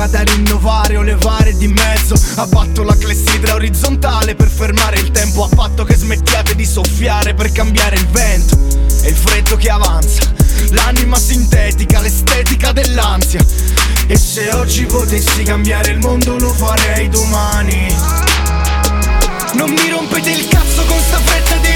fatica da rinnovare o levare di mezzo. Abbatto la clessidra orizzontale per fermare il tempo, a patto che smettiate di soffiare per cambiare il vento. E il freddo che avanza, l'anima sintetica, l'estetica dell'ansia. E se oggi potessi cambiare il mondo lo farei domani. Non mi rompete il cazzo con sta fretta di